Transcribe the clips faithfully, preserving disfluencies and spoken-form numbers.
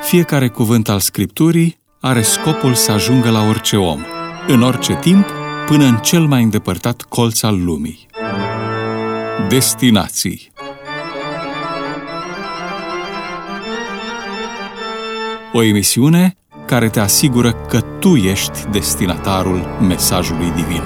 Fiecare cuvânt al Scripturii are scopul să ajungă la orice om, în orice timp, până în cel mai îndepărtat colț al lumii. Destinații. O emisiune care te asigură că tu ești destinatarul mesajului divin.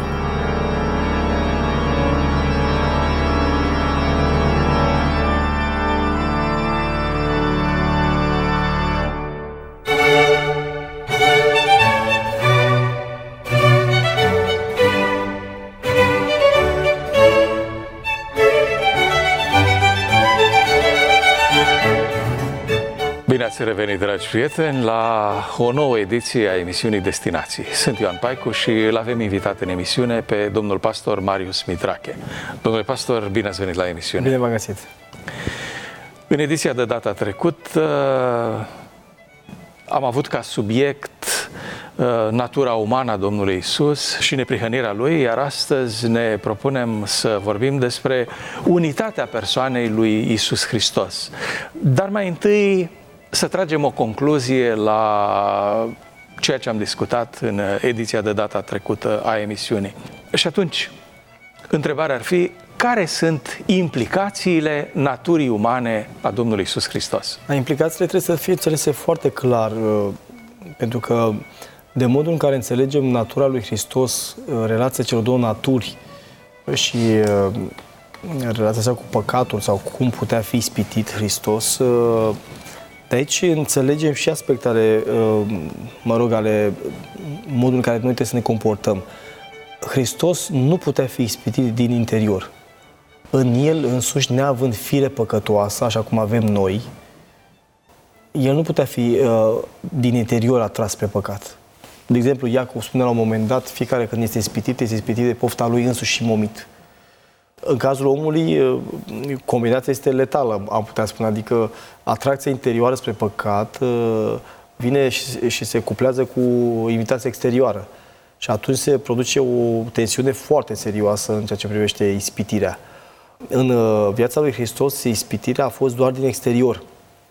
Bine ați revenit, dragi prieteni, la o nouă ediție a emisiunii Destinații. Sunt Ioan Paicu și îl avem invitat în emisiune pe domnul pastor Marius Mitrache. Domnule pastor, bine ați venit la emisiune. Bine v-am găsit. În ediția de data trecută am avut ca subiect natura umană a Domnului Iisus și neprihănirea Lui, iar astăzi ne propunem să vorbim despre unitatea persoanei lui Iisus Hristos. Dar mai întâi să tragem o concluzie la ceea ce am discutat în ediția de data trecută a emisiunii. Și atunci, întrebarea ar fi, care sunt implicațiile naturii umane a Domnului Iisus Hristos? Implicațiile trebuie să fie înțelese foarte clar, pentru că de modul în care înțelegem natura lui Hristos, relația celor două naturi și relația sa cu păcatul sau cum putea fi ispitit Hristos, de aici înțelegem și aspectele, mă rog, ale modul în care noi trebuie să ne comportăm. Hristos nu putea fi ispitit din interior. În El însuși, neavând fire păcătoasă, așa cum avem noi, El nu putea fi din interior atras pe păcat. De exemplu, Iacov spune la un moment dat, fiecare când este ispitit, este ispitit de pofta lui însuși și momit. În cazul omului, combinația este letală, am putea spune, adică atracția interioară spre păcat vine și, și se cuplează cu imitația exterioară. Și atunci se produce o tensiune foarte serioasă în ceea ce privește ispitirea. În viața lui Hristos, ispitirea a fost doar din exterior.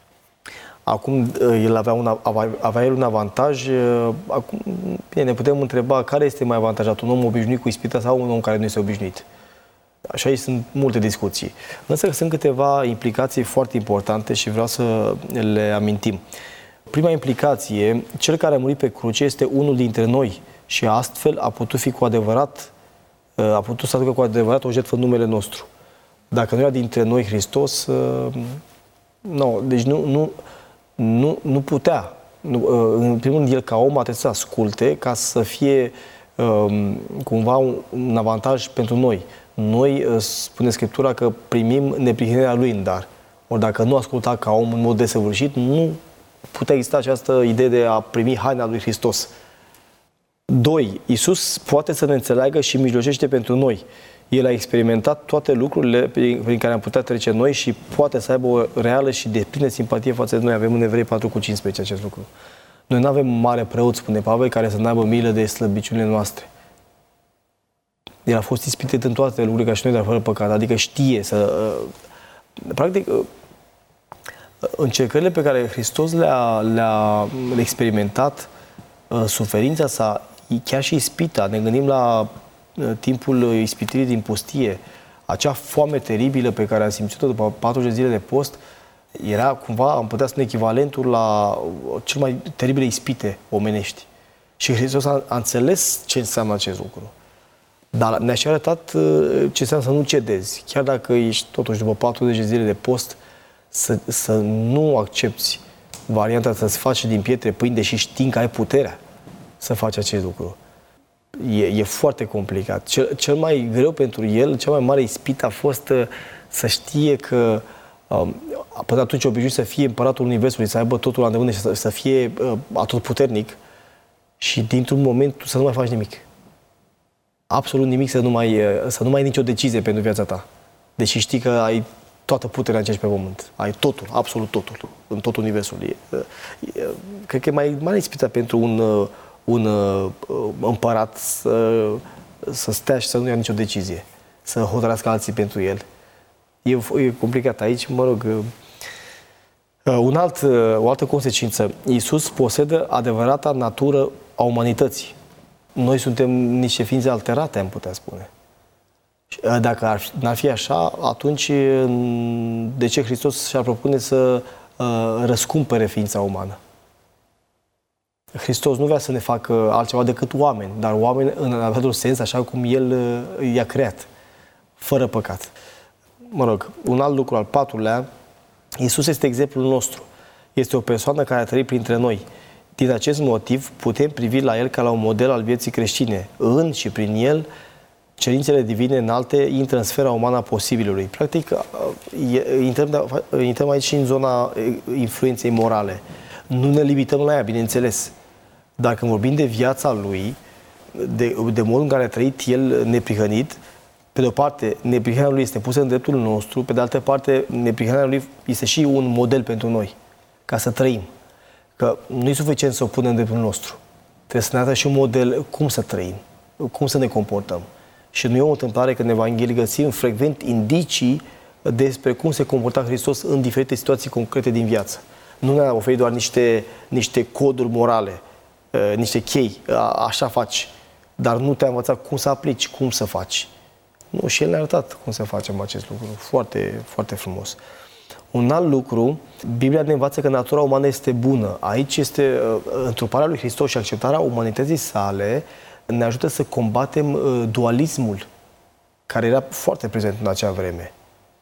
Acum el avea, un, avea el un avantaj. Acum, bine, ne putem întreba care este mai avantajat, un om obișnuit cu ispita sau un om care nu este obișnuit. Așa sunt multe discuții. Însă sunt câteva implicații foarte importante și vreau să le amintim. Prima implicație, cel care a murit pe cruce este unul dintre noi și astfel a putut fi cu adevărat, a putut să aducă cu adevărat o jertfă în numele nostru. Dacă nu era dintre noi Hristos, nu, deci nu, nu, nu, nu putea. În primul rând, el ca om a trebuit să asculte ca să fie cumva un avantaj pentru noi. Noi, spune Scriptura, că primim neprihănirea Lui în dar. Ori dacă nu asculta ca om în mod desăvârșit, nu putea exista această idee de a primi haina lui Hristos. Doi, Iisus poate să ne înțeleagă și mijlocește pentru noi. El a experimentat toate lucrurile prin care am putea trece noi și poate să aibă o reală și deplină simpatie față de noi. Avem în Evrei patru cu cincisprezece acest lucru. Noi nu avem mare preot, spune Pavel, care să n-aibă milă de slăbiciunile noastre. El a fost ispitit în toate lucrurile ca și noi, dar fără păcat. Adică știe să... Practic, încercările pe care Hristos le-a, le-a experimentat, suferința sa, chiar și ispita, ne gândim la timpul ispitirii din pustie, acea foame teribilă pe care a simțit-o după patruzeci de zile de post, era cumva, am putea spune, echivalentul la cel mai teribile ispite omenești. Și Hristos a, a înțeles ce înseamnă acest lucru. Dar ne-a și arătat ce înseamnă să nu cedezi. Chiar dacă ești totuși după patruzeci de zile de post, să, să nu accepti varianta să-ți faci din pietre pâini, deși știi că ai puterea să faci acest lucru. E, e foarte complicat. Cel, cel mai greu pentru el, cea mai mare ispită a fost uh, să știe că um, până atunci obișnuit să fie împăratul Universului, să aibă totul la îndemână și să, să fie uh, atotputernic și dintr-un moment tu să nu mai faci nimic. Absolut nimic, să nu mai, uh, să nu mai ai nicio decizie pentru viața ta. Deși știi că ai toată puterea în pe pământ. Ai totul, absolut totul, în tot Universul. E, e, cred că e mai mare ispită pentru un uh, un uh, împărat să, să stea și să nu ia nicio decizie, să hotărască alții pentru el. E, e complicat aici, mă rog, Un alt, o altă consecință. Iisus posedă adevărata natură a umanității. Noi suntem niște ființe alterate, am putea spune. Dacă ar fi, n-ar fi așa, atunci de ce Hristos și-ar propune să uh, răscumpere ființa umană? Hristos nu vrea să ne facă altceva decât oameni, dar oameni în adevăratul sens, așa cum El uh, i-a creat, fără păcat. Mă rog, un alt lucru, al patrulea, Iisus este exemplul nostru. Este o persoană care a trăit printre noi. Din acest motiv, putem privi la El ca la un model al vieții creștine. În și prin El, cerințele divine înalte intră în sfera umană a posibilului. Practic, intrăm, intrăm aici și în zona influenței morale. Nu ne limităm la ea, bineînțeles. Dar când vorbim de viața Lui, de, de modul în care a trăit El neprihănit, pe de o parte, neprihănirea Lui este pusă în dreptul nostru, pe de altă parte, neprihănirea Lui este și un model pentru noi, ca să trăim. Că nu e suficient să o punem în dreptul nostru. Trebuie să ne arate și un model cum să trăim, cum să ne comportăm. Și nu e o întâmplare că în Evanghelie găsim frecvent indicii despre cum se comporta Hristos în diferite situații concrete din viață. Nu ne-a oferit doar niște, niște coduri morale, niște chei, așa faci, dar nu te-a învățat cum să aplici, cum să faci. Nu, și El ne-a arătat cum să facem acest lucru. Foarte, foarte frumos. Un alt lucru, Biblia ne învață că natura umană este bună. Aici este întruparea lui Hristos și acceptarea umanității sale ne ajută să combatem dualismul care era foarte prezent în acea vreme.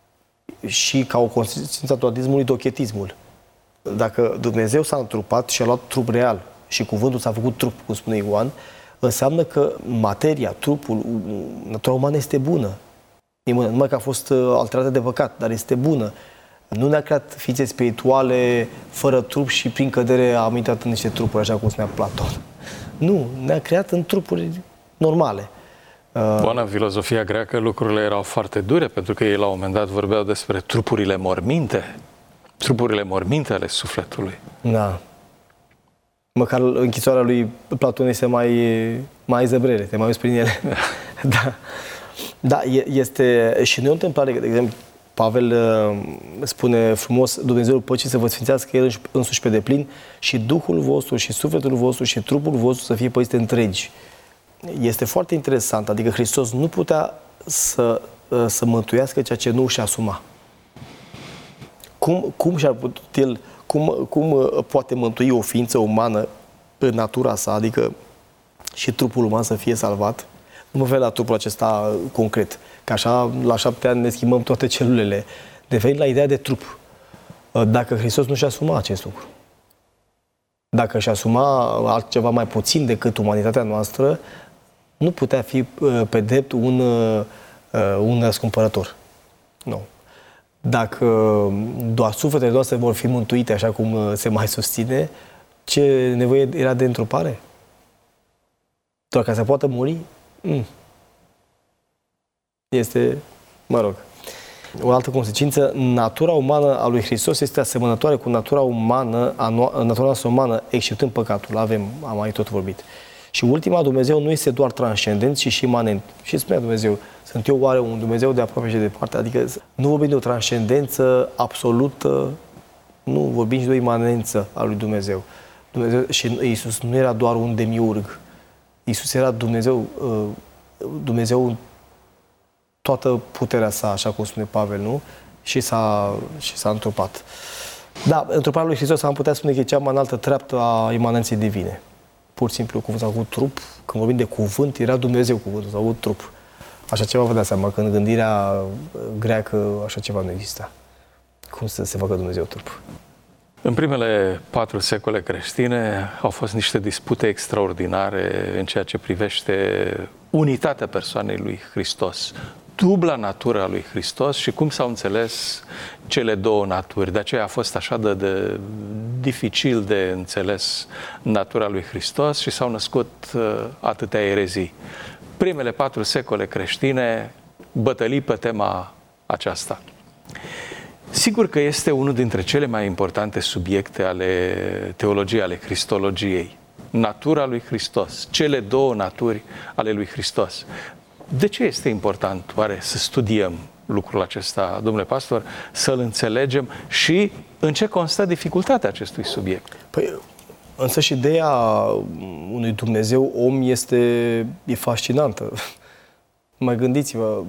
Și ca o consecință a dualismului, dochetismul. Dacă Dumnezeu s-a întrupat și a luat trup real și cuvântul s-a făcut trup, cum spune Ioan, înseamnă că materia, trupul, natura umană este bună. Nu numai că a fost alterată de păcat, dar este bună. Nu ne-a creat ființe spirituale fără trup și prin cădere a intrat în niște trupuri, așa cum spunea Platon. Nu, ne-a creat în trupuri normale. Bună, în filozofia greacă lucrurile erau foarte dure, pentru că ei la un moment dat vorbeau despre trupurile morminte, trupurile morminte ale sufletului. Da. Măcar închisoarea lui Platon este mai, mai zăbrele, te mai uiți prin ele. Da. Da, este și nu e o întâmplare, de exemplu, Pavel spune frumos, Dumnezeul păcii să vă sfințească El însuși pe deplin și Duhul vostru și sufletul vostru și trupul vostru să fie păzite întregi. Este foarte interesant, adică Hristos nu putea să, să mântuiască ceea ce nu și asuma. Cum, cum și-ar putea El, cum, cum poate mântui o ființă umană în natura sa, adică și trupul uman să fie salvat? Nu mă refer la trupul acesta concret, că așa la șapte ani ne schimbăm toate celulele. Referim la ideea de trup. Dacă Hristos nu și-a asumat acest lucru, dacă și-a asuma altceva mai puțin decât umanitatea noastră, nu putea fi pe drept un, un răscumpărător. Nu. Dacă doar sufletele noastre vor fi mântuite, așa cum se mai susține, ce nevoie era de întrupare? Doar ca să poată muri? Mm. Este, mă rog, o altă consecință, natura umană a lui Hristos este asemănătoare cu natura umană, a no- natura noastră umană, exceptând păcatul. Avem, am mai tot vorbit. Și ultima, Dumnezeu nu este doar transcendent, ci și imanent. Și spunea Dumnezeu, sunt eu oare un Dumnezeu de aproape și de departe? Adică nu vorbim de o transcendență absolută, nu, vorbim și de o imanență a lui Dumnezeu. Dumnezeu și Iisus nu era doar un demiurg. Iisus era Dumnezeu, Dumnezeu toată puterea sa, așa cum spune Pavel, nu? Și s-a, și s-a întrupat. Da, întruparea lui Hristos am putea spune că e cea mai înaltă treaptă a imanenței divine. Pur și simplu, cuvântul s-a avut trup. Când vorbim de cuvânt, era Dumnezeu cuvântul, s-a avut trup. Așa ceva vă dați seama, că în gândirea greacă așa ceva nu exista. Cum să se facă Dumnezeu trup? În primele patru secole creștine au fost niște dispute extraordinare în ceea ce privește unitatea persoanei lui Hristos, dubla natură a lui Hristos și cum s-au înțeles cele două naturi. De aceea a fost așa de, de dificil de înțeles natura lui Hristos și s-au născut uh, atâtea erezii. Primele patru secole creștine bătălii pe tema aceasta. Sigur că este unul dintre cele mai importante subiecte ale teologiei, ale cristologiei. Natura lui Hristos, cele două naturi ale lui Hristos. De ce este important, oare, să studiem lucrul acesta, domnule pastor, să-l înțelegem și în ce constă dificultatea acestui subiect. Păi, însă și ideea unui Dumnezeu om este e fascinantă. Mai gândiți-vă,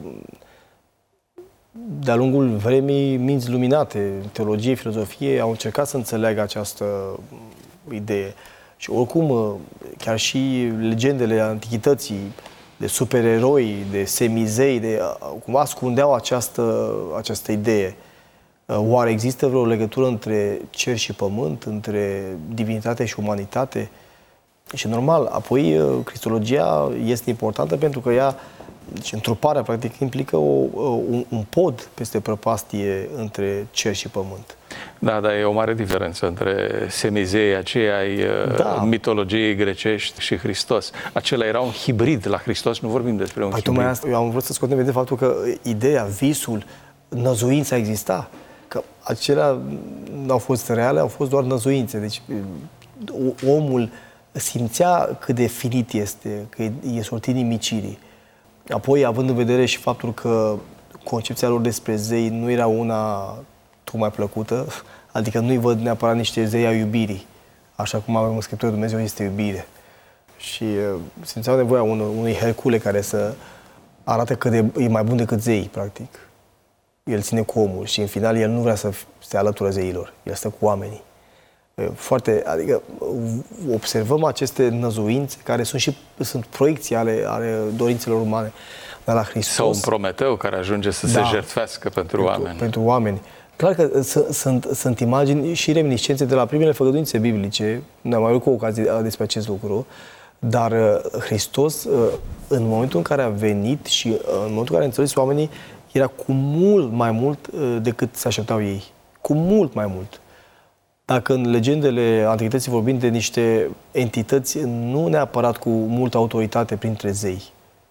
de-a lungul vremii, minți luminate, teologie, filozofie, au încercat să înțeleagă această idee. Și oricum, chiar și legendele antichității, de supereroi, de semizei, de, cumva ascundeau această, această idee. Oare există vreo legătură între cer și pământ, între divinitate și umanitate? Și normal, apoi cristologia este importantă pentru că ea, deci întruparea practic implică o, un, un pod peste prăpastie între cer și pământ. Da, dar e o mare diferență între semizei aceia ai da. mitologiei grecești și Hristos. Acela era un hibrid la Hristos, nu vorbim despre un păi, hibrid. Asta, eu am vrut să scotem de faptul că ideea, visul, năzuința exista. Că acelea nu au fost reale, au fost doar năzuințe. Deci omul simțea cât de finit este, că e sortit nimicirii. Apoi, având în vedere și faptul că concepția lor despre zei nu era una tocmai plăcută, adică nu-i văd neapărat niște zei a iubirii, așa cum avem în Scriptură, Dumnezeu este iubire. Și uh, simțeau nevoia unui, unui Hercule care să arate că de, e mai bun decât zei, practic. El ține cu omul și în final el nu vrea să se alăture zeilor, el stă cu oamenii. Foarte, adică observăm aceste năzuințe care sunt și sunt proiecții ale, ale dorințelor umane. Dar la Hristos... Sau un Prometeu care ajunge să da, se jertfească pentru, pentru oameni. Pentru oameni. Clar că sunt, sunt imagini și reminiscențe de la primele făgăduințe biblice, ne-am mai avut cu ocazie despre acest lucru, dar Hristos, în momentul în care a venit și în momentul în care a înțeles oamenii, era cu mult mai mult decât se așteptau ei. Cu mult mai mult. Dacă în legendele antichității vorbim de niște entități nu neapărat cu multă autoritate printre zei.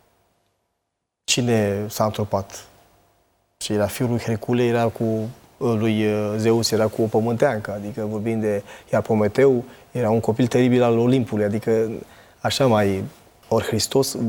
Cine s-a întropat? Și era fiul lui Hercule, era cu lui Zeus, era cu o pământeancă, adică vorbim de... Iar Prometeu era un copil teribil al Olimpului, adică așa mai... Ori Hristos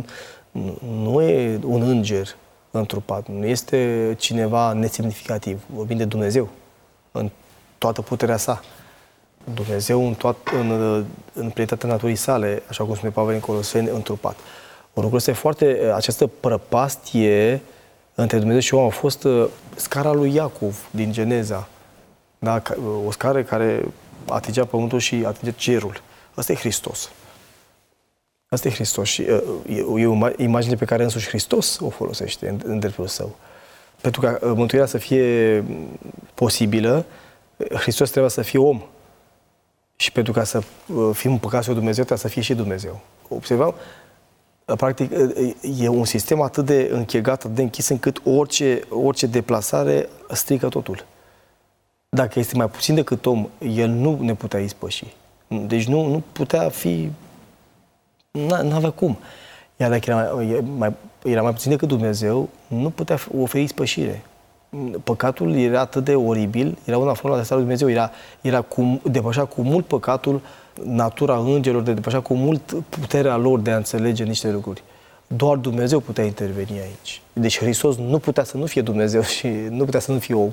nu e un înger întrupat, nu este cineva nesemnificativ, vorbim de Dumnezeu, în toată puterea sa. Dumnezeu în, toat, în, în plenitatea naturii sale, așa cum spune Pavel în Coloseni, întrupat. O lucru este foarte... Această prăpastie între Dumnezeu și om a fost scara lui Iacov din Geneza. Da? O scară care atingea pământul și atingea cerul. Asta e Hristos. Asta e Hristos. Și e o imagine pe care însuși Hristos o folosește în, în dreptul său. Pentru ca mântuirea să fie posibilă, Hristos trebuia să fie om. Și pentru ca să fim împăcați cu Dumnezeu, trebuie să fie și Dumnezeu. Observăm? Practic, e un sistem atât de închegat, atât de închis, încât orice, orice deplasare strică totul. Dacă este mai puțin decât om, el nu ne putea ispăși. Deci nu, nu putea fi... Nu avea cum. Iar dacă era mai, mai, era mai puțin decât Dumnezeu, nu putea oferi ispășire. Păcatul era atât de oribil, era una formă de lui Dumnezeu, era, era cu, depășea cu mult păcatul natura îngerilor, de depășea cu mult puterea lor de a înțelege niște lucruri. Doar Dumnezeu putea interveni aici. Deci Hristos nu putea să nu fie Dumnezeu și nu putea să nu fie om.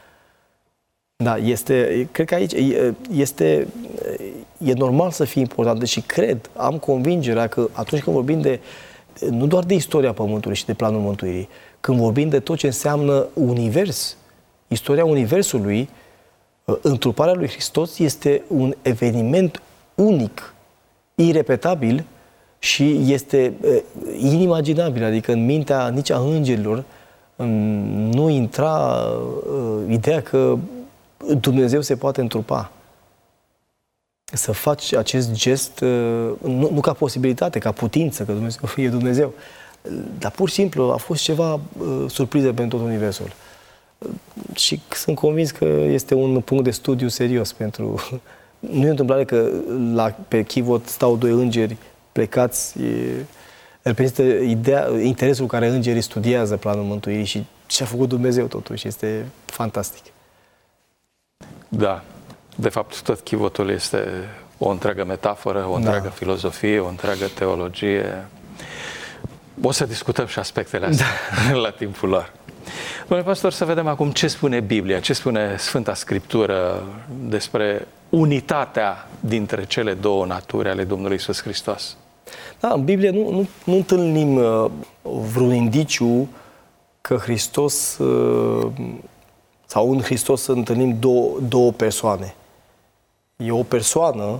Da, este, cred că aici este, e normal să fie important și cred, am convingerea că atunci când vorbim de, nu doar de istoria Pământului și de planul mântuirii, când vorbim de tot ce înseamnă univers, istoria universului, întruparea lui Hristos este un eveniment unic, irepetabil și este inimaginabil, adică în mintea nici a îngerilor nu intra ideea că Dumnezeu se poate întrupa. Să faci acest gest, nu, nu ca posibilitate, ca putință, că Dumnezeu e Dumnezeu, dar pur și simplu a fost ceva uh, surpriză pentru tot universul. Și sunt convins că este un punct de studiu serios pentru... Nu e întâmplare că la, pe chivot stau doi îngeri plecați, e, reprezintă ideea, interesul care îngerii studiază planul mântuirii și ce a făcut Dumnezeu totuși. Este fantastic. Da. De fapt, tot chivotul este o întreagă metaforă, o întreagă da. filozofie, o întreagă teologie. O să discutăm și aspectele astea da. la timpul lor. Domnule pastor, să vedem acum ce spune Biblia, ce spune Sfânta Scriptură despre unitatea dintre cele două naturi ale Domnului Iisus Hristos. Da, în Biblie nu, nu, nu întâlnim uh, vreun indiciu că Hristos uh, sau în Hristos întâlnim două, două persoane. E o persoană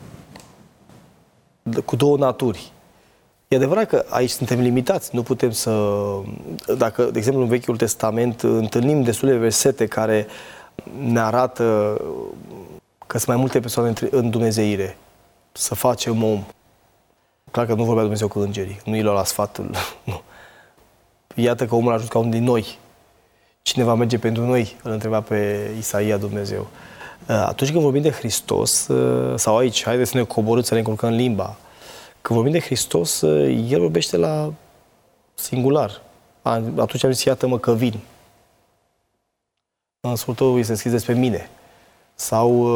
cu două naturi. E adevărat că aici suntem limitați, nu putem să... Dacă, de exemplu, în Vechiul Testament întâlnim destule versete care ne arată că sunt mai multe persoane în Dumnezeire, să facem om. Clar că nu vorbea Dumnezeu cu îngerii, nu i lua la sfatul. Nu. Iată că omul a ajuns ca unul din noi. Cine va merge pentru noi? Îl întreba pe Isaia Dumnezeu. Atunci când vorbim de Hristos, sau aici, haideți să ne coborâm, să ne încurcăm limba. Când vorbim de Hristos, El vorbește la singular. Atunci am zis, iată-mă că vin. În Sfântul tău este scris despre mine. Sau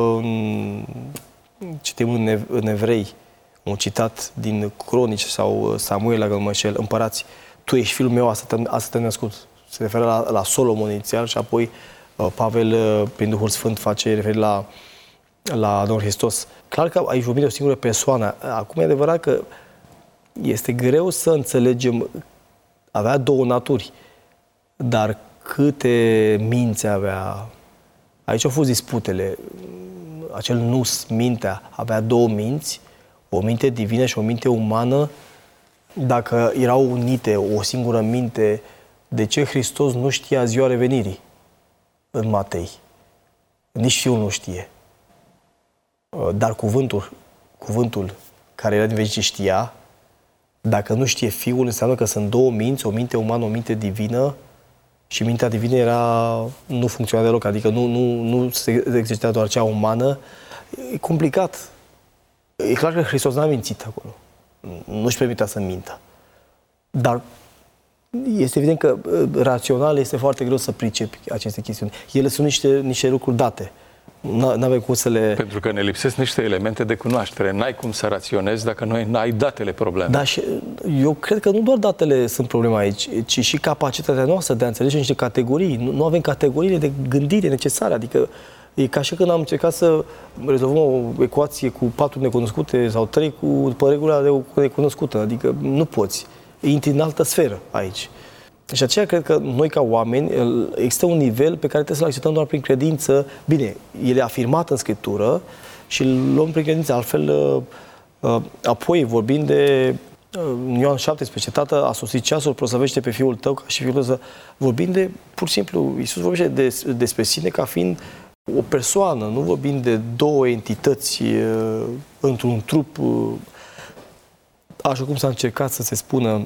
citim în Evrei, un citat din Cronici sau Samuel, dacă nu mă înșel, împărați, tu ești fiul meu, asta te-am născut. Se referă la, la Solomon inițial și apoi Pavel, prin Duhul Sfânt, face referire la, la Domnul Hristos. Clar că aici vorbim de o singură persoană. Acum e adevărat că este greu să înțelegem, avea două naturi, dar câte minți avea. Aici au fost disputele. Acel nus, mintea, avea două minți, o minte divină și o minte umană. Dacă erau unite, o singură minte, de ce Hristos nu știa ziua revenirii în Matei? Nici Fiul nu știe. Dar cuvântul, cuvântul care era din vecinie știa. Dacă nu știe Fiul, înseamnă că sunt două minți, o minte umană, o minte divină, și mintea divină era, nu funcționa deloc, adică nu, nu, nu se exercita doar cea umană. E complicat. E clar că Hristos n-a mințit acolo. Nu-și permitea să mintă. Dar este evident că rațional este foarte greu să pricepi aceste chestiuni. Ele sunt niște, niște lucruri date. N-avem cum să le... Pentru că ne lipsesc niște elemente de cunoaștere. N-ai cum să raționezi dacă noi n-ai datele problemei. Da, și eu cred că nu doar datele sunt problema aici, ci și capacitatea noastră de a înțelege niște categorii. Nu, nu avem categoriile de gândire necesare. Adică e ca și când am încercat să rezolvăm o ecuație cu patru necunoscute sau trei cu după regula de o necunoscută. Adică nu poți. Intri în altă sferă aici. Și aceea cred că noi ca oameni există un nivel pe care trebuie să-l acceptăm doar prin credință. Bine, el e afirmat în Scriptură și îl luăm prin credință. Altfel, apoi vorbind de Ioan șaptesprezece, Tată, a sosit ceasul, proslăvește pe Fiul tău ca și Fiul tău să... Vorbind de, pur și simplu, Iisus vorbește de, despre sine ca fiind o persoană, nu vorbind de două entități într-un trup, așa cum s-a încercat să se spună.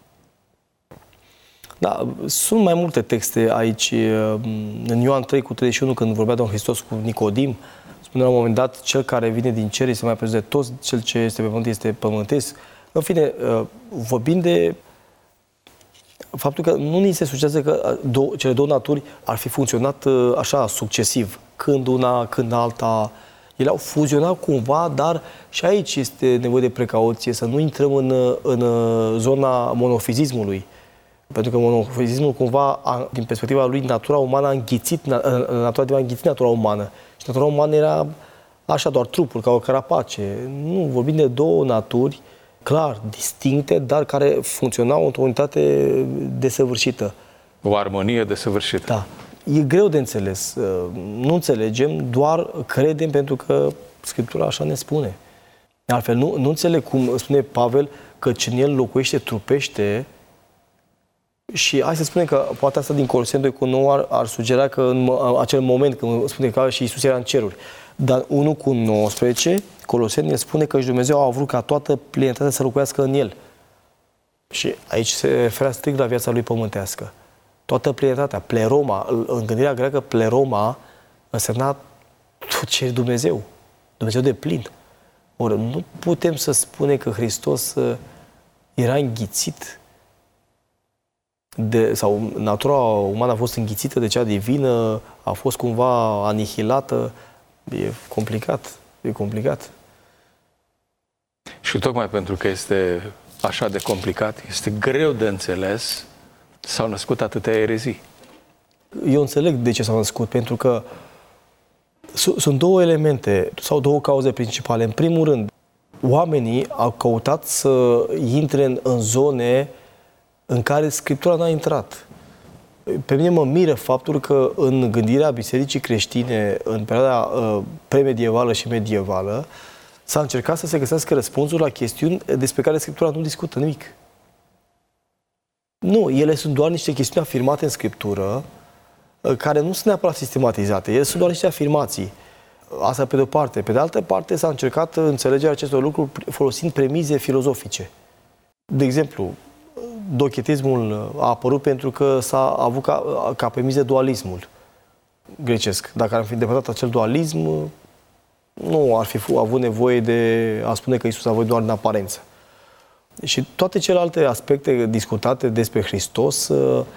Da, sunt mai multe texte aici. În Ioan trei cu treizeci și unu, când vorbea Domnul Hristos cu Nicodim, spune la un moment dat, cel care vine din cer este mai presus de toți, cel ce este pe pământ este pământesc. În fine, vorbind de faptul că nu ni se sugerează că două, cele două naturi ar fi funcționat așa, succesiv, când una, când alta. Ele au fuzionat cumva, dar și aici este nevoie de precauție, să nu intrăm în, în zona monofizismului. Pentru că monofizismul cumva, din perspectiva lui, natura umană a înghițit, natura divină a înghițit natura umană. Și natura umană era așa, doar trupul, ca o carapace. Nu, vorbim de două naturi, clar, distincte, dar care funcționau într-o unitate desăvârșită. O armonie desăvârșită. Da. E greu de înțeles. Nu înțelegem, doar credem pentru că Scriptura așa ne spune. Altfel, nu, nu înțeleg cum spune Pavel că cine el locuiește, trupește. Și hai să spunem că poate asta din Coloseni doi cu nouă ar, ar sugera că în acel moment când spune că și Iisus era în ceruri. Dar unu cu nouăsprezece, Coloseni ne spune că și Dumnezeu a vrut ca toată plinătatea să locuiască în el. Și aici se referă strict la viața lui pământească. Toată plinătatea, pleroma, în gândirea greacă, pleroma însemna tot ce e Dumnezeu. Dumnezeu de plin. Ori nu putem să spunem că Hristos era înghițit de, sau natura umană a fost înghițită de cea divină, a fost cumva anihilată. E complicat. E complicat. Și tocmai pentru că este așa de complicat, este greu de înțeles, s-au născut atâtea erezii. eu înțeleg de ce s-a născut, pentru că sunt două elemente sau două cauze principale. În primul rând, oamenii au căutat să intre în, în zone în care Scriptura n-a intrat. Pe mine mă miră faptul că în gândirea bisericii creștine, în perioada uh, premedievală și medievală, s-a încercat să se găsească răspunsuri la chestiuni despre care Scriptura nu discută nimic. Nu, ele sunt doar niște chestiuni afirmate în Scriptură, care nu sunt neapărat sistematizate. Ele sunt doar niște afirmații. Asta pe de-o parte. Pe de altă parte s-a încercat înțelegerea acestor lucruri folosind premize filozofice. De exemplu, dochetismul a apărut pentru că s-a avut ca, ca premize dualismul grecesc. Dacă ar fi îndepărtat acel dualism, nu ar fi avut nevoie de a spune că Iisus a vorbit doar în aparență. Și toate celelalte aspecte discutate despre Hristos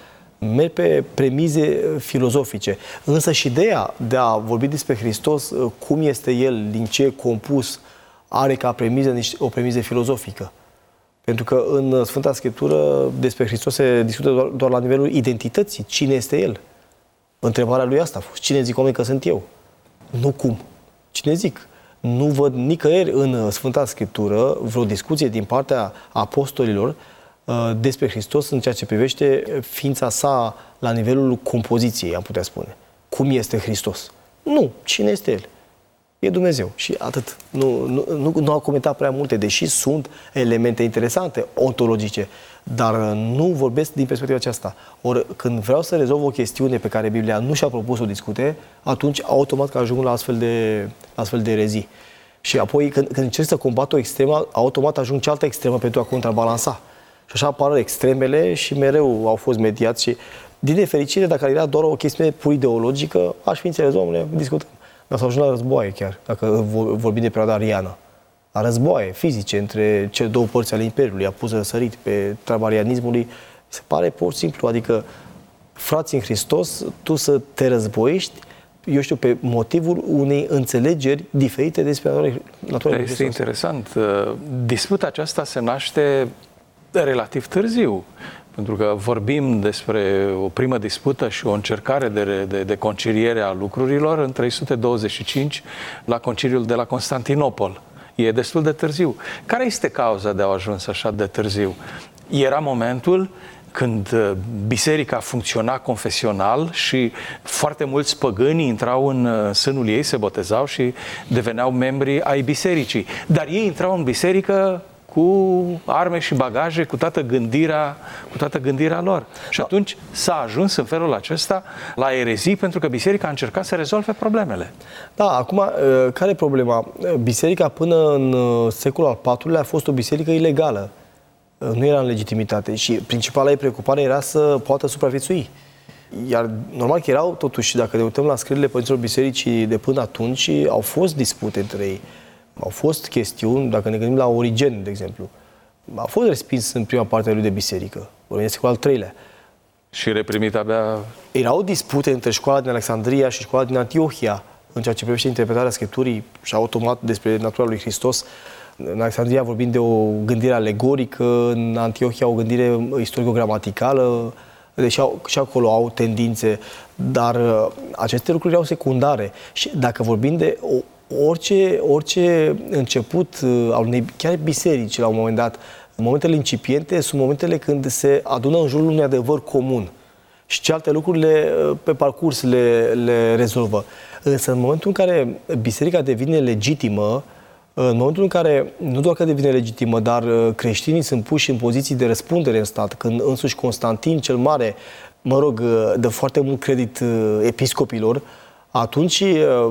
merg pe premize filozofice. Însă și ideea de a vorbi despre Hristos, cum este El, din ce e compus, are ca premiză o premiză filozofică. Pentru că în Sfânta Scriptură despre Hristos se discută doar, doar la nivelul identității. Cine este El? Întrebarea lui asta a fost. Cine zic oamenii că sunt eu? Nu cum. Cine zic? Nu văd nicăieri în Sfânta Scriptură vreo discuție din partea apostolilor despre Hristos în ceea ce privește ființa sa la nivelul compoziției, am putea spune. Cum este Hristos? Nu. Cine este El? E Dumnezeu. Și atât. Nu, nu, nu, nu au comentat prea multe, deși sunt elemente interesante, ontologice, dar nu vorbesc din perspectiva aceasta. Ori când vreau să rezolv o chestiune pe care Biblia nu și-a propus să o discute, atunci automat că ajung la astfel de, astfel de erezii. Și apoi când, când încerc să combat o extremă, automat ajung cealaltă extremă pentru a contrabalansa. Și așa apar extremele și mereu au fost mediați și, din nefericire, dacă era doar o chestiune pur ideologică, aș fi înțeles, omule, discutăm. Dar s-au ajuns la războaie chiar, dacă vorbim de perioada ariană. La războaie fizice între cele două părți ale Imperiului, a pus răsărit pe treaba arianismului, se pare pur și simplu, adică frați în Hristos, tu să te războiești, eu știu, pe motivul unei înțelegeri diferite despre natura lui Hristos. Este interesant. Disputa aceasta se naște relativ târziu, pentru că vorbim despre o primă dispută și o încercare de, de, de conciliere a lucrurilor în trei sute douăzeci și cinci la conciliul de la Constantinopol. E destul de târziu. Care este cauza de a ajuns așa de târziu? Era momentul când biserica funcționa confesional și foarte mulți păgâni intrau în sânul ei, se botezau și deveneau membri ai bisericii. Dar ei intrau în biserică cu arme și bagaje, cu toată gândirea, cu toată gândirea lor. Și atunci s-a ajuns în felul acesta la erezii, pentru că biserica a încercat să rezolve problemele. Da, acum, care e problema? Biserica până în secolul al patrulea a fost o biserică ilegală. Nu era în legitimitate și principala ei preocupare era să poată supraviețui. Iar normal că erau, totuși, dacă ne uităm la scrierile părinților bisericii de până atunci, au fost dispute între ei. Au fost chestiuni, dacă ne gândim la Origen, de exemplu, a fost respins în prima parte a lui de biserică, vorbim de secolul al treilea. Și reprimit abia... Erau dispute între școala din Alexandria și școala din Antiohia, în ceea ce privește interpretarea Scripturii și automat despre natura lui Hristos. În Alexandria vorbim de o gândire alegorică, în Antiohia o gândire istorico-gramaticală, deși au, și acolo au tendințe, dar aceste lucruri erau secundare. Și dacă vorbim de o Orice, orice început al unei chiar biserici la un moment dat, momentele incipiente sunt momentele când se adună în jurul unui adevăr comun și celelalte lucruri le, pe parcurs le, le rezolvă. Însă în momentul în care biserica devine legitimă, în momentul în care nu doar că devine legitimă, dar creștinii sunt puși în poziții de răspundere în stat, când însuși Constantin cel Mare, mă rog, dă foarte mult credit episcopilor, atunci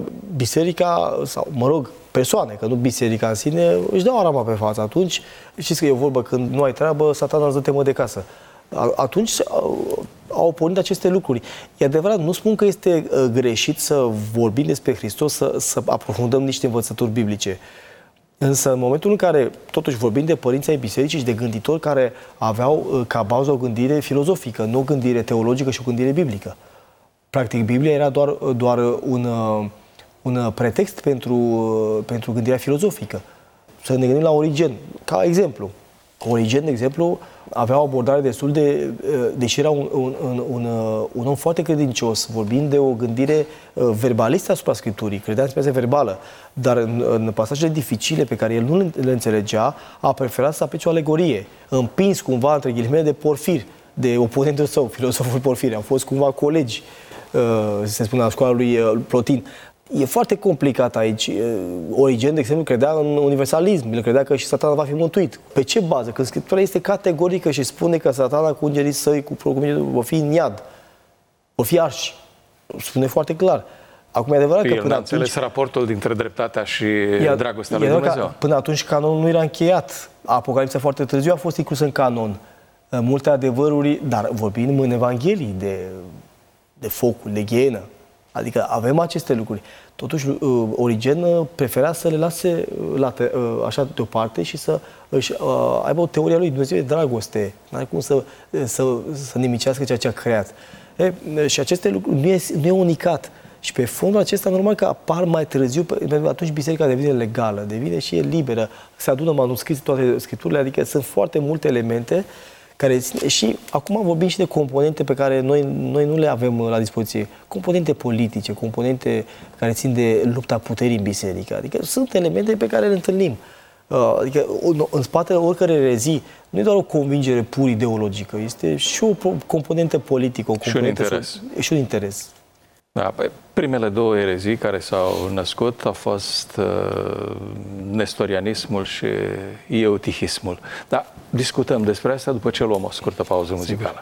biserica, sau mă rog, persoane, că nu biserica în sine, își dau arama pe față. Atunci, știți că e o vorbă, când nu ai treabă, satana îți dă temă de casă. Atunci au pornit aceste lucruri. E adevărat, nu spun că este greșit să vorbim despre Hristos, să, să aprofundăm niște învățături biblice. Însă, în momentul în care, totuși, vorbim de părinții ai bisericii și de gânditori care aveau ca bază o gândire filozofică, nu o gândire teologică și o gândire biblică. Practic, Biblia era doar, doar un, un pretext pentru, pentru gândirea filozofică. Să ne gândim la Origen, ca exemplu. Origen, de exemplu, avea o abordare destul de... deși era un, un, un, un, un om foarte credincios, vorbind de o gândire verbalistă asupra Scripturii, credea în expresia verbală, dar în, în pasajele dificile pe care el nu le înțelegea, a preferat să aplice o alegorie, împins cumva, între ghilimele, de Porfir, de oponentul său, filosoful Porfir. Au fost cumva colegi, se spune, la școala lui Plotin. E foarte complicat aici. Origen, de exemplu, credea în universalism. El credea că și Satana va fi mântuit. Pe ce bază? Când Scriptura este categorică și spune că Satana cu îngerii săi, cu procumii, vor fi în iad, vor fi arși. Spune foarte clar. Acum e adevărat că, că până atunci... înțeles raportul dintre dreptatea și ea, dragostea lui Dumnezeu. Până atunci canonul nu era încheiat. Apocalipsa foarte târziu a fost inclusă în canon. Multe adevăruri, dar vorbim în Evanghelii de, de focul, de ghienă. Adică avem aceste lucruri. Totuși, Origen prefera să le lase la te, așa deoparte și să își aibă o teorie a lui Dumnezeu de dragoste. Nu are cum să, să, să nimicească ceea ce a creat. E, și aceste lucruri nu e, nu e unicat. Și pe fondul acesta, normal că apar mai târziu, pentru că atunci biserica devine legală, devine și e liberă. Se adună manuscrise toate scripturile, adică sunt foarte multe elemente care țin, și acum vorbim și de componente pe care noi, noi nu le avem la dispoziție. Componente politice, componente care țin de lupta puterii în biserică. Adică sunt elemente pe care le întâlnim. Adică în spatele oricărei erezii nu e doar o convingere pur ideologică, este și o componentă politică, o componentă și un interes. Și un interes. Da, păi, primele două erezii care s-au născut au fost uh, nestorianismul și eutihismul. Dar discutăm despre asta după ce luăm o scurtă pauză muzicală.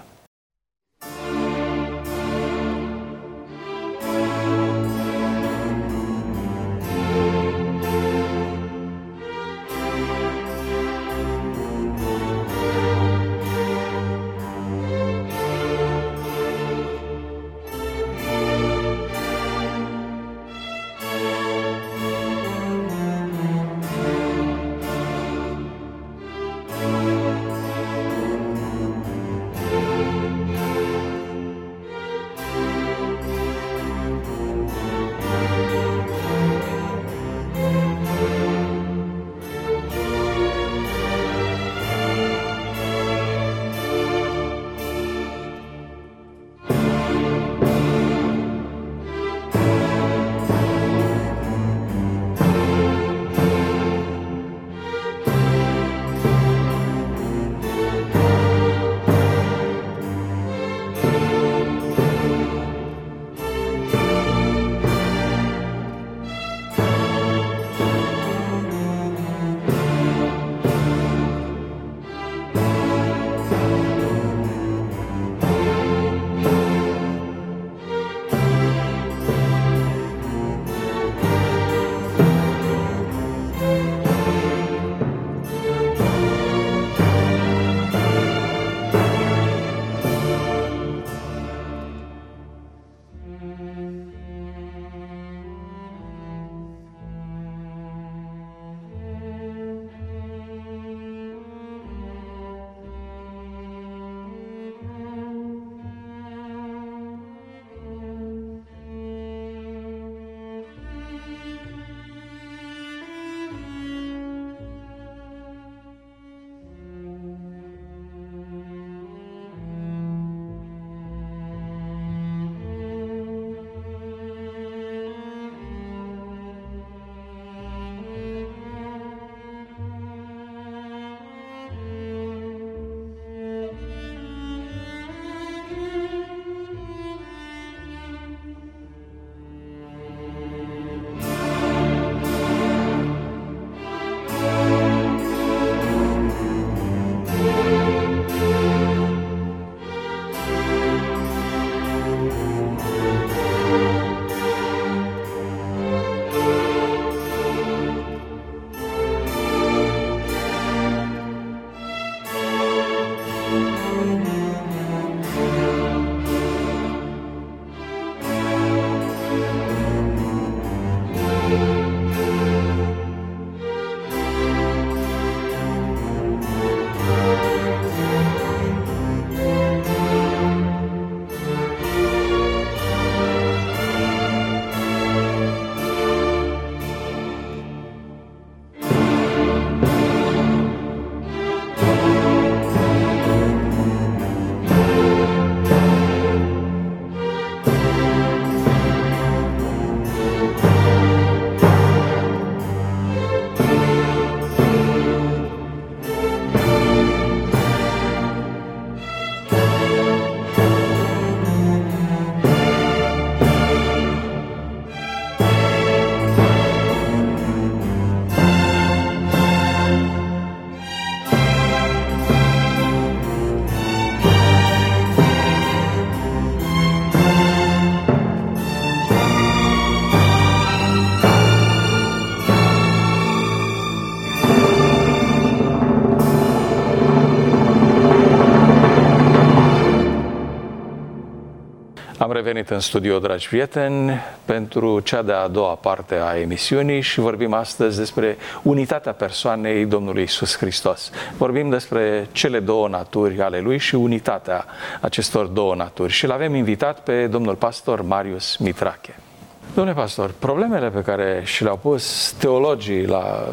Am revenit în studio, dragi prieteni, pentru cea de-a doua parte a emisiunii și vorbim astăzi despre unitatea persoanei Domnului Iisus Hristos. Vorbim despre cele două naturi ale Lui și unitatea acestor două naturi. Și l-avem invitat pe domnul pastor Marius Mitrache. Domnule pastor, problemele pe care și le-au pus teologii la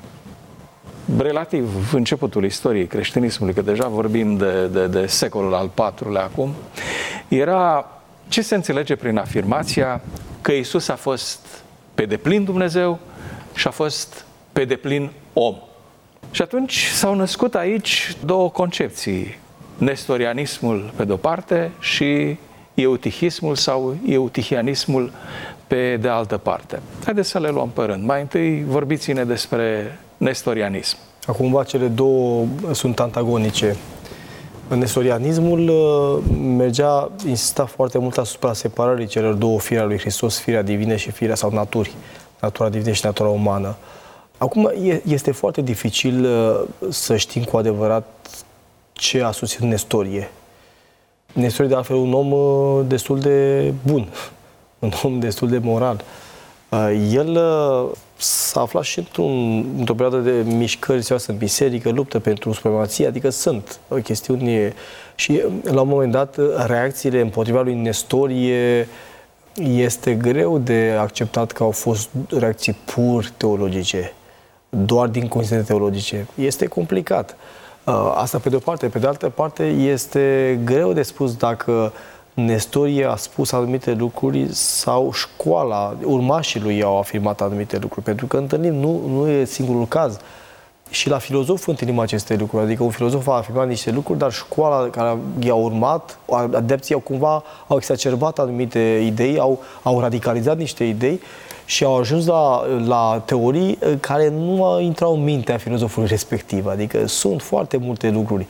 relativ începutul istoriei creștinismului, că deja vorbim de, de, de secolul al patrulea acum, era ce se înțelege prin afirmația că Iisus a fost pe deplin Dumnezeu și a fost pe deplin om. Și atunci s-au născut aici două concepții, nestorianismul pe de-o parte și eutihismul sau eutihianismul pe de altă parte. Haideți să le luăm pe rând. Mai întâi vorbiți-ne despre nestorianism. Acum, cele două sunt antagonice. Nestorianismul mergea, insista foarte mult asupra separării celor două fire ale lui Hristos, firea divină și firea sau naturi, natura divină și natura umană. Acum, este foarte dificil să știm cu adevărat ce a susținut Nestorie. Nestorie, de altfel, un om destul de bun, un om destul de moral. El s-a aflat și într-un, într-o perioadă de mișcări serioase în biserică, luptă pentru supremație, adică sunt chestiuni și la un moment dat reacțiile împotriva lui Nestorie este greu de acceptat că au fost reacții pur teologice, doar din considerente teologice. Este complicat. Asta pe de o parte. Pe de altă parte este greu de spus dacă Nestorie a spus anumite lucruri sau școala, urmașii lui au afirmat anumite lucruri. Pentru că întâlnim, nu, nu e singurul caz. Și la filozof întâlnim aceste lucruri. Adică un filozof a afirmat niște lucruri, dar școala care i-a urmat, adepții au cumva au exacerbat anumite idei, au, au radicalizat niște idei și au ajuns la, la teorii care nu intrau în mintea filozofului respectiv. Adică sunt foarte multe lucruri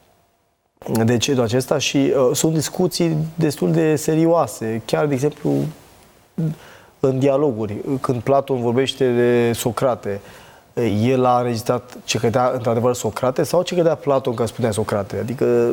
de genul acesta și uh, sunt discuții destul de serioase. Chiar, de exemplu, în dialoguri, când Platon vorbește de Socrate, el a înregistrat ce credea într-adevăr Socrate sau ce credea Platon că spunea Socrate? Adică,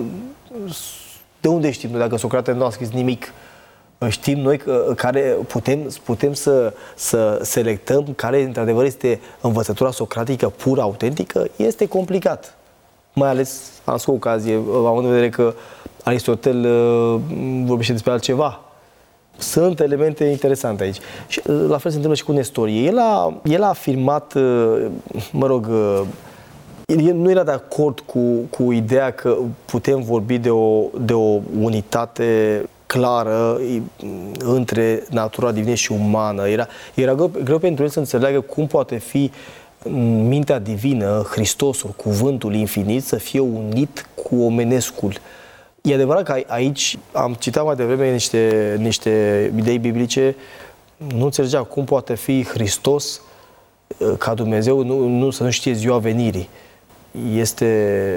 de unde știm noi dacă Socrate nu a scris nimic? Știm noi că, care putem, putem să, să selectăm care într-adevăr este învățătura socratică pură, autentică? Este complicat. Mai ales, am scos ocazie, având în vedere că Aristotel uh, vorbește despre altceva. Sunt elemente interesante aici. Și uh, la fel se întâmplă și cu Nestorie. El a, el a afirmat, uh, mă rog, uh, el nu era de acord cu, cu ideea că putem vorbi de o, de o unitate clară între natura divină și umană. Era, era greu, greu pentru el să înțeleagă cum poate fi mintea divină, Hristosul, cuvântul infinit, să fie unit cu omenescul. E adevărat că aici, am citat mai devreme niște, niște idei biblice, nu înțelegea cum poate fi Hristos ca Dumnezeu, nu, nu, să nu știe ziua venirii. Este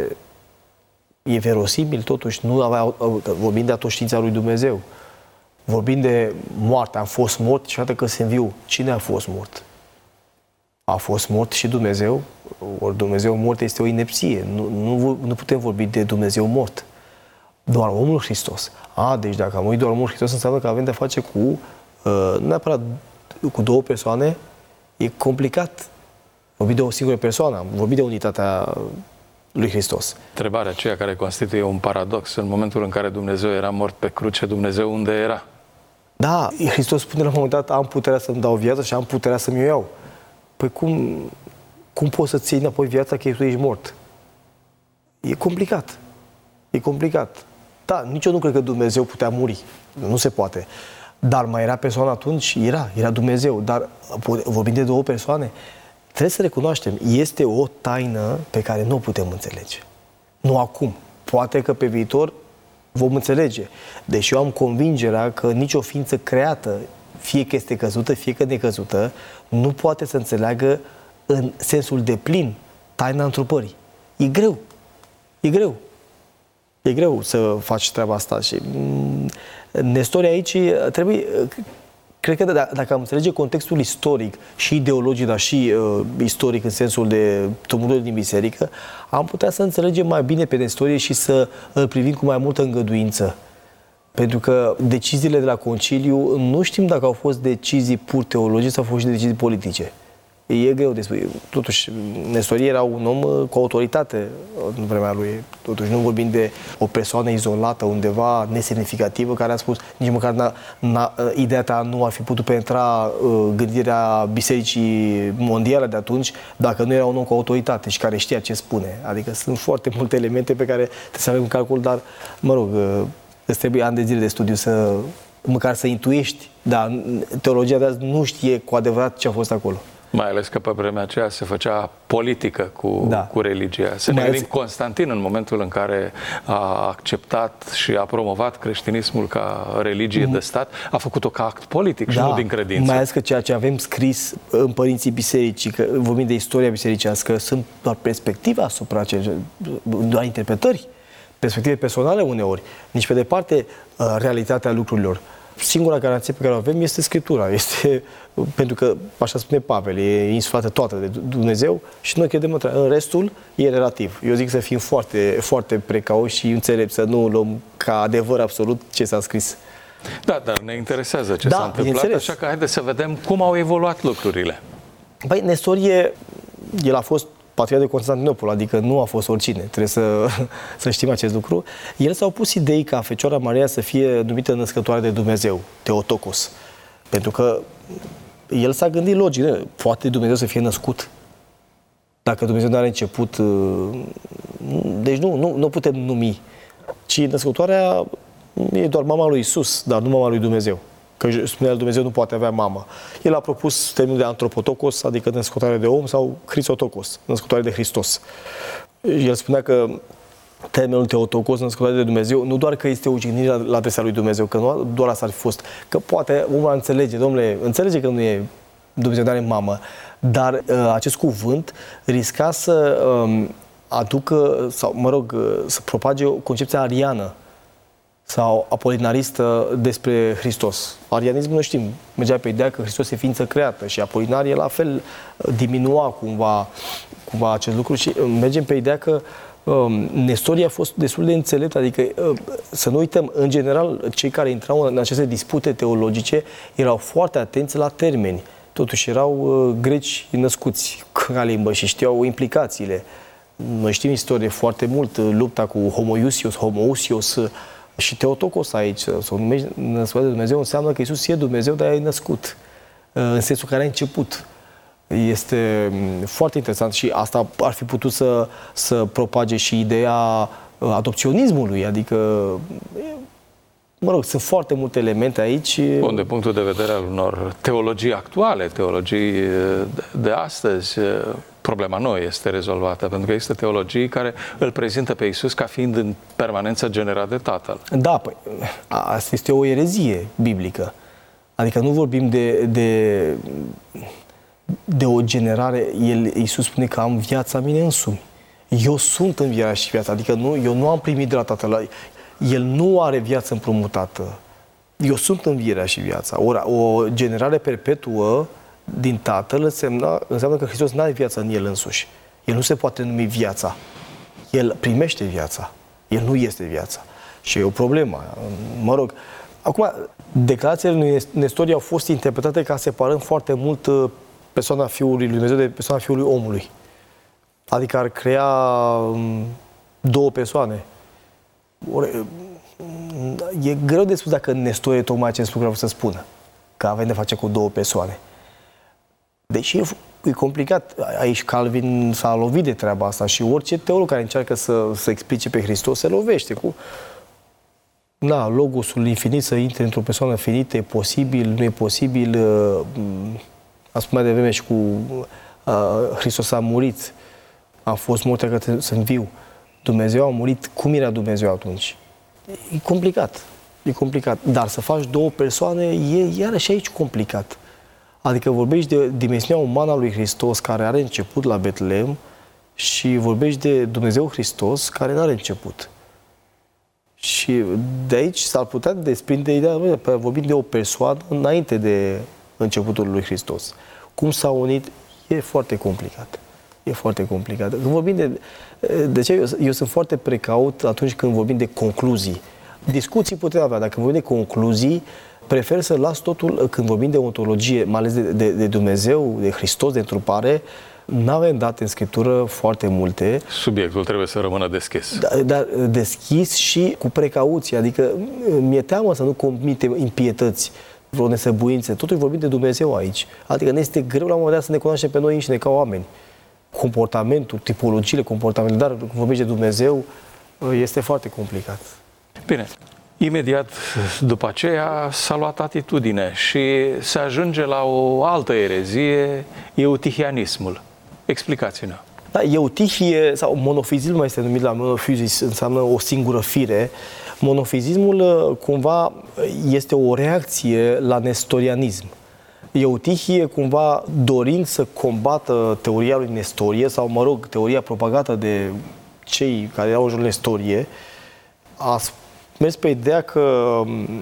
e verosimil, totuși, nu avea, vorbind de atoștiința lui Dumnezeu, vorbind de moarte, am fost mort și iată că se înviu. Cine a fost mort? A fost mort și Dumnezeu, ori Dumnezeu mort este o inepție. Nu, nu, nu putem vorbi de Dumnezeu mort. Doar omul Hristos. A, deci dacă am uit doar omul Hristos, înseamnă că avem de-a face cu, uh, nu neapărat cu două persoane, e complicat. Vorbi de o singură persoană, am vorbit de unitatea lui Hristos. Întrebarea aceea care constituie un paradox. În momentul în care Dumnezeu era mort pe cruce, Dumnezeu unde era? Da, Hristos spune la un moment dat, am puterea să-mi dau viață și am puterea să-mi o iau. Păi cum, cum poți să-ți iei înapoi viața că tu ești mort? E complicat. E complicat. Da, nici eu nu cred că Dumnezeu putea muri. Nu se poate. Dar mai era persoană atunci? Era. Era Dumnezeu. Dar vorbind de două persoane, trebuie să recunoaștem, este o taină pe care nu o putem înțelege. Nu acum. Poate că pe viitor vom înțelege. Deși eu am convingerea că nicio ființă creată, fie că este căzută, fie că necăzută, nu poate să înțeleagă în sensul deplin taina întrupării. E greu. E greu. E greu să faci treaba asta. Și Nestorie aici trebuie... Cred că d- dacă am înțelege contextul istoric și ideologic, dar și uh, istoric în sensul de tumultul din biserică, am putea să înțelegem mai bine pe Nestorie și să îl privim cu mai multă îngăduință. Pentru că deciziile de la conciliu nu știm dacă au fost decizii pur teologice sau au fost și decizii politice. E greu de spus. Totuși, Nestorie era un om cu autoritate în vremea lui. Totuși, nu vorbim de o persoană izolată, undeva nesemnificativă, care a spus, nici măcar n-a, n-a, ideea ta nu ar fi putut penetra uh, gândirea Bisericii Mondiale de atunci, dacă nu era un om cu autoritate și care știa ce spune. Adică sunt foarte multe elemente pe care trebuie să avem în calcul, dar, mă rog, uh, îți trebuie ani de zile de studiu să, măcar să intuiești, dar teologia de azi nu știe cu adevărat ce a fost acolo. Mai ales că pe vremea aceea se făcea politică cu, da. cu religia. Să ne gândim Constantin, în momentul în care a acceptat și a promovat creștinismul ca religie mm. de stat, a făcut-o ca act politic și da. nu din credință. Mai ales că ceea ce avem scris în părinții bisericii, că vorbim de istoria bisericească, sunt doar perspective asupra ce, doar interpretări, perspective personale uneori, nici pe departe realitatea lucrurilor. Singura garanție pe care o avem este Scriptura. Este, pentru că, așa spune Pavel, e insuflată toată de Dumnezeu și noi credem în restul, e relativ. Eu zic să fim foarte, foarte precauți și înțelepți, să nu luăm ca adevăr absolut ce s-a scris. Da, dar ne interesează ce da, s-a întâmplat, așa că haideți să vedem cum au evoluat lucrurile. Păi, Nestorie, el a fost Patriarh de Constantinopol, adică nu a fost oricine, trebuie să, să știm acest lucru. El s-a opus idei ca Fecioara Maria să fie numită născătoare de Dumnezeu, Theotokos. Pentru că el s-a gândit logic, poate Dumnezeu să fie născut. Dacă Dumnezeu nu are început, deci nu, nu, nu putem numi. Ci născătoarea e doar mama lui Isus, dar nu mama lui Dumnezeu. Că spunea Dumnezeu nu poate avea mamă. El a propus termenul de antropotokos, adică născătoare de om, sau Christotokos, născătoare de Hristos. El spunea că termenul Theotokos, născătoare de Dumnezeu, nu doar că este o jignire la adresa lui Dumnezeu, că nu doar asta ar fi fost, că poate omul înțelege, domnule, înțelege că nu e Dumnezeu, nu are mamă, dar uh, acest cuvânt risca să uh, aducă, sau mă rog, uh, să propage o concepție ariană sau apolinaristă despre Hristos. Arianismul, nu știm, mergea pe ideea că Hristos e ființă creată și apolinarie la fel diminua cumva, cumva acest lucru și mergem pe ideea că um, Nestorie a fost destul de înțelept, adică uh, să nu uităm, în general, cei care intrau în aceste dispute teologice erau foarte atenți la termeni. Totuși erau uh, greci născuți ca limbă și știau implicațiile. Noi știm istorie foarte mult, lupta cu homoiusios, homoousios, și Theotokos aici, să o numești născut de Dumnezeu, înseamnă că Iisus e Dumnezeu, dar e născut, în sensul care a început. Este foarte interesant și asta ar fi putut să, să propage și ideea adopționismului, adică, mă rog, sunt foarte multe elemente aici. Bun, de punctul de vedere al unor teologii actuale, teologii de astăzi, problema nu este rezolvată, pentru că există teologii care îl prezintă pe Iisus ca fiind în permanență generat de Tatăl. Da, păi, asta este o erezie biblică. Adică nu vorbim de, de, de o generare. El, Iisus spune că am viața mine însumi. Eu sunt învierea și viața. Adică nu, eu nu am primit de la Tatăl. El nu are viață împrumutată. Eu sunt învierea și viața. O, o generare perpetuă din Tatăl înseamnă, înseamnă că Hristos nu are viața în El însuși. El nu se poate numi viața. El primește viața. El nu este viața. Și e o problemă. Mă rog, acum, declarațiile lui Nestorie au fost interpretate ca separând foarte mult persoana Fiului lui Dumnezeu de persoana Fiului omului. Adică ar crea două persoane. E greu de spus dacă Nestorie tocmai acest lucru vreau să spună. Că avem de face cu două persoane. Deși e complicat. Aici Calvin s-a lovit de treaba asta și orice teolog care încearcă să, să explice pe Hristos se lovește cu na, logosul infinit să intre într-o persoană finită, e posibil, nu e posibil. Am spus mai devreme și cu uh, Hristos a murit, a fost mort că sunt viu. Dumnezeu a murit, cum era Dumnezeu atunci? E complicat, e complicat. Dar să faci două persoane e iarăși aici complicat. Adică vorbești de dimensiunea umană a lui Hristos care are început la Betlehem și vorbești de Dumnezeu Hristos care nu are început. Și de aici s-ar putea desprinde ideea, vorbim de o persoană înainte de începutul lui Hristos. Cum s-au unit e foarte complicat. E foarte complicat. Când vorbim de, de ce eu, eu sunt foarte precaut atunci când vorbim de concluzii. discuții putem avea. Dacă vorbim de concluzii, prefer să las totul, când vorbim de ontologie, mai ales de, de, de Dumnezeu, de Hristos, de întrupare, n-avem date în Scriptură foarte multe. Subiectul trebuie să rămână deschis. Dar da, deschis și cu precauție. Adică mi-e teamă să nu comite impietăți, vreo nesăbuințe. Totuși vorbim de Dumnezeu aici. Adică ne este greu la un moment dat să ne cunoaștem pe noi înșine ca oameni. Comportamentul, tipologiile, comportamentele, dar când vorbești de Dumnezeu, este foarte complicat. Bine. Imediat după aceea s-a luat atitudine și se ajunge la o altă erezie, eutihianismul. Explicați-ne. Da, eutihie sau monofizism mai este numit la monofizis, înseamnă o singură fire. Monofizismul cumva este o reacție la nestorianism. Eutihie cumva dorind să combată teoria lui Nestorie sau, mă rog, teoria propagată de cei care erau în jurul Nestorie, a mers pe ideea că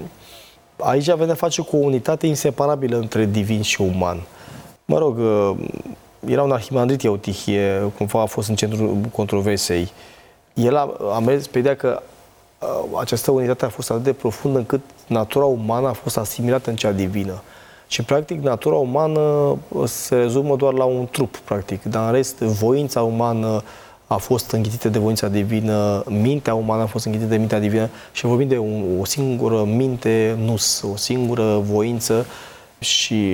aici avem de face cu o unitate inseparabilă între divin și uman. Mă rog, era un arhimandrit Eutihie, cumva a fost în centrul controversei. El a, a mers pe ideea că această unitate a fost atât de profundă încât natura umană a fost asimilată în cea divină. Și, practic, natura umană se rezumă doar la un trup, practic. Dar, în rest, voința umană a fost înghitită de voința divină, mintea umană a fost înghitită de mintea divină și vorbim de un, o singură minte, nus, o singură voință și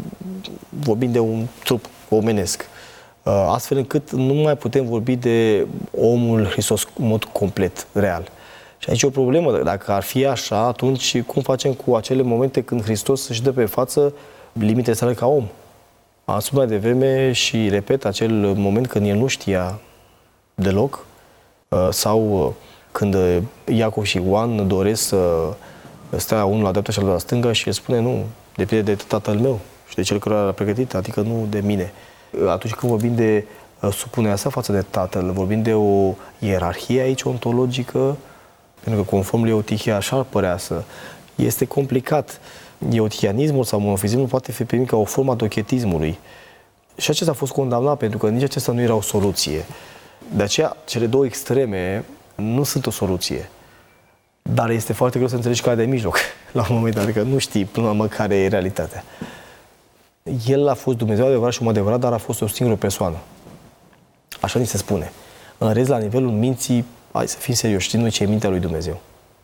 vorbim de un trup omenesc. Astfel încât nu mai putem vorbi de omul Hristos în mod complet, real. Și aici e o problemă. Dacă ar fi așa, atunci cum facem cu acele momente când Hristos își dă pe față limitele sale ca om? Am spus mai devreme și repet acel moment când el nu știa deloc, sau când Iacov și Ioan doresc să stea unul la dreapta și altul la stânga și el spune nu, depinde de tatăl meu și de cel care l-a pregătit, adică nu de mine. Atunci când vorbim de supunerea sa față de tatăl, vorbim de o ierarhie aici ontologică, pentru că conform lui Eutihia așa ar părea să este complicat. Eutihianismul sau monofizismul poate fi primit ca o formă a dochetismului. Și acesta a fost condamnat pentru că nici acesta nu era o soluție. De aceea, cele două extreme nu sunt o soluție. Dar este foarte greu să înțelegi calea de mijloc la un moment dat, adică nu știi până la urmă care e realitatea. El a fost Dumnezeu adevărat și om adevărat, dar a fost o singură persoană. Așa ni se spune. În rest, la nivelul minții, hai să fim serioși, știm noi ce e mintea lui Dumnezeu.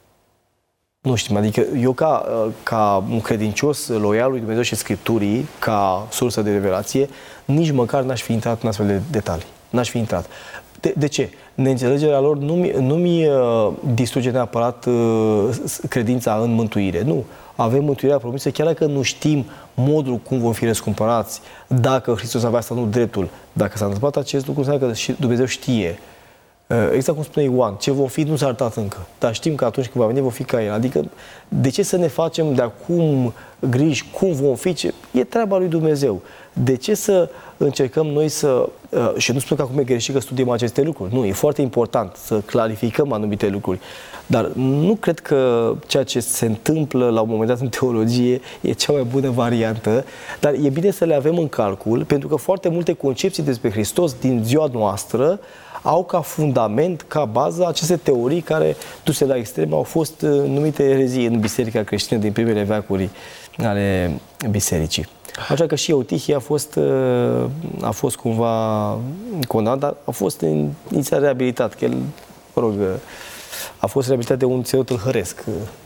Nu știm, adică eu ca, ca un credincios loial lui Dumnezeu și Scripturii, ca sursă de revelație, nici măcar n-aș fi intrat în astfel de detalii. N-aș fi intrat. De, de ce? Neînțelegerea lor nu mi, nu mi uh, distruge neapărat uh, credința în mântuire. Nu. Avem mântuirea promisă, chiar dacă nu știm modul cum vom fi răscumpărați, dacă Hristos avea sau nu dreptul. Dacă s-a întâmplat acest lucru, înseamnă că și Dumnezeu știe. Uh, exact cum spune Ioan, ce vom fi nu s-a arătat încă. Dar știm că atunci când va veni, vom fi ca El. Adică, de ce să ne facem de acum griji, cum vom fi? Ce? E treaba lui Dumnezeu. De ce să încercăm noi să... Uh, și nu spun că acum e greșit că studiem aceste lucruri. Nu, e foarte important să clarificăm anumite lucruri. Dar nu cred că ceea ce se întâmplă la un moment dat în teologie e cea mai bună variantă, dar e bine să le avem în calcul, pentru că foarte multe concepții despre Hristos din ziua noastră au ca fundament, ca bază, aceste teorii care, duse la extreme, au fost numite erezii în biserica creștină din primele veacuri ale bisericii. Așa că și Eutihie a fost, a fost cumva condamnat, dar a fost inițial reabilitat, că el, mă rog, a fost reabilitat de un țelot tâlhăresc.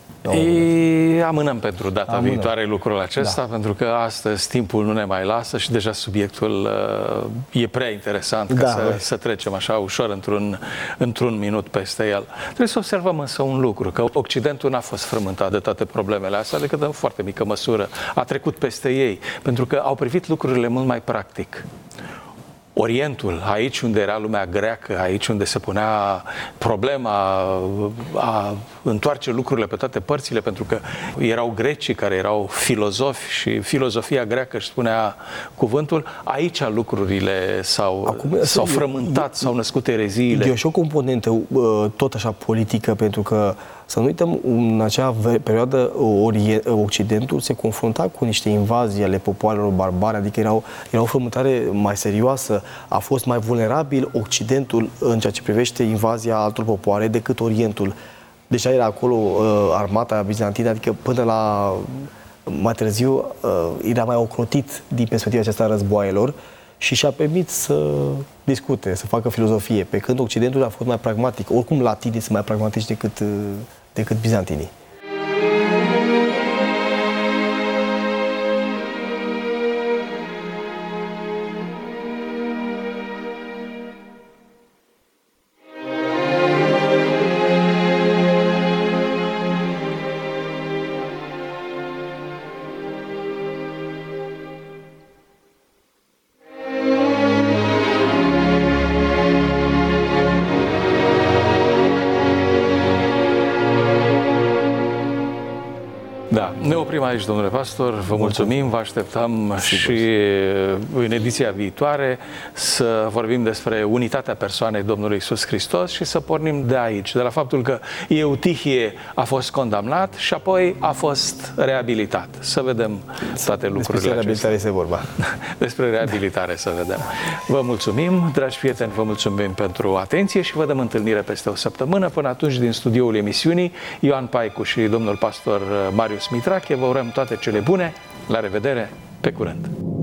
Ei, amânăm pentru data amânăm. viitoare lucrul acesta, da. Pentru că astăzi timpul nu ne mai lasă și deja subiectul uh, e prea interesant ca da, să, să trecem așa ușor într-un, într-un minut peste el. Trebuie să observăm însă un lucru, că Occidentul n-a fost frământat de toate problemele astea, decât în foarte mică măsură a trecut peste ei, pentru că au privit lucrurile mult mai practic. Orientul, aici unde era lumea greacă, aici unde se punea problema a întoarce lucrurile pe toate părțile, pentru că erau grecii care erau filozofi și filozofia greacă își spunea cuvântul, aici lucrurile s-au, Acum, s-au frământat, s-au născut ereziile. E și o componentă tot așa politică, pentru că să nu uităm, în acea perioadă Occidentul se confrunta cu niște invazii ale popoarelor barbare, adică erau, era o frământare mai serioasă. A fost mai vulnerabil Occidentul în ceea ce privește invazia altor popoare decât Orientul. deja era acolo uh, armata bizantină, adică până la mai târziu uh, era mai ocrotit din perspectiva aceasta a războaielor și și-a permis să discute, să facă filozofie, pe când Occidentul a fost mai pragmatic. Oricum latinii sunt mai pragmatici decât, uh, decât bizantinii. Da, ne oprim aici, domnule pastor, vă mulțumim, vă așteptăm și în ediția viitoare să vorbim despre unitatea persoanei Domnului Iisus Hristos și să pornim de aici, de la faptul că Eutihie a fost condamnat și apoi a fost reabilitat. Să vedem toate lucrurile Despre reabilitare este vorba. Despre reabilitare să vedem. Vă mulțumim, dragi prieteni, vă mulțumim pentru atenție și vă dăm întâlnire peste o săptămână. Până atunci, din studioul emisiunii, Ioan Paicu și domnul pastor Marius Mitrache, vă urăm toate cele bune, la revedere, pe curând!